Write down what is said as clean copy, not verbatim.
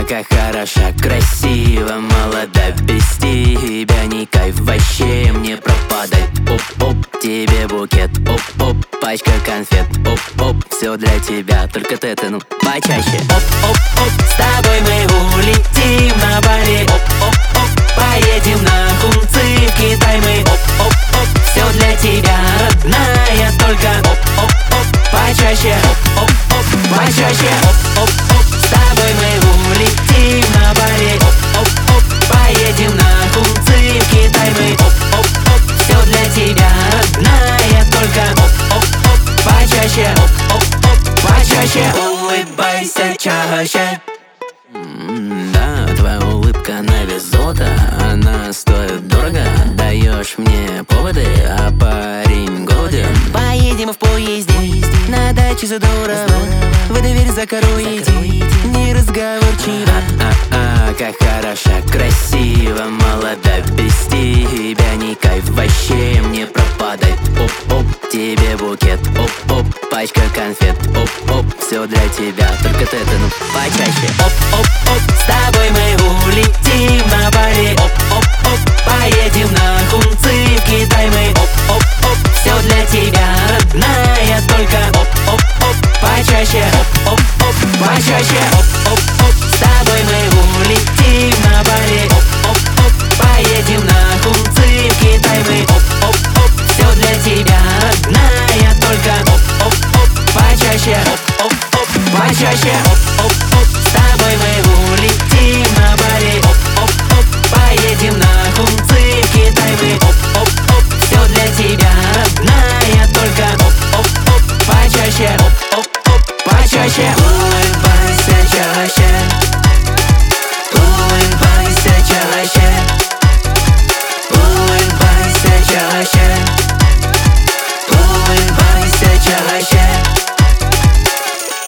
как хороша, красиво, молода, без тебя не кайф, вообще мне пропадать. Оп-оп, тебе букет, оп-оп, пачка конфет, оп-оп, все для тебя, только ты ну почаще. Оп-оп-оп, с тобой мы улетим на Бали. Оп-оп-оп, поедем на Хунци, в Китай мы. Оп-оп-оп, все для тебя, родная, только оп-оп-оп, почаще. Оп-оп-оп, почаще. Оп-оп-оп, с тобой мы улетим на Бали. Оп-оп-оп, поедем на Хунци, в Китай мы. Оп-оп-оп, все для тебя, родная, только оп-оп-оп, почаще. Оп-оп-оп, почаще. Улыбайся чаще. Да, твоя улыбка на вес золота, она стоит дорого. Даешь мне поводы, а парень голоден. Поедем в поезде на даче задорого, в дверь за кору иди, не разговорчиво. Как хороша, красиво, молода, без тебя не кайф, вообще мне пропадать. Оп-оп, тебе букет, оп-оп, пачка конфет, оп-оп, все для тебя, только ты ну почаще. Оп-оп-оп, с тобой мы улетим на Бали. Оп-оп-оп, поедем на Хунци, в Китай мы. Оп-оп-оп, все для тебя, родная, только оп-оп-оп, почаще. Оп-оп-оп, почаще. Оп-оп-оп, с тобой мы улетим на Бали. Оп-оп-оп, поедем на Хунци, в Китай мы. Оп-оп-оп, все для тебя, родная, только оп-оп-оп, почаще. Оп-оп-оп, почаще. Оп-оп-оп, с тобой мы улетим на Бали. Оп-оп-оп, поедем на Хунци, в Китай мы. Оп-оп-оп, все для тебя, родная, только оп-оп-оп, почаще. Оп-оп-оп, почаще.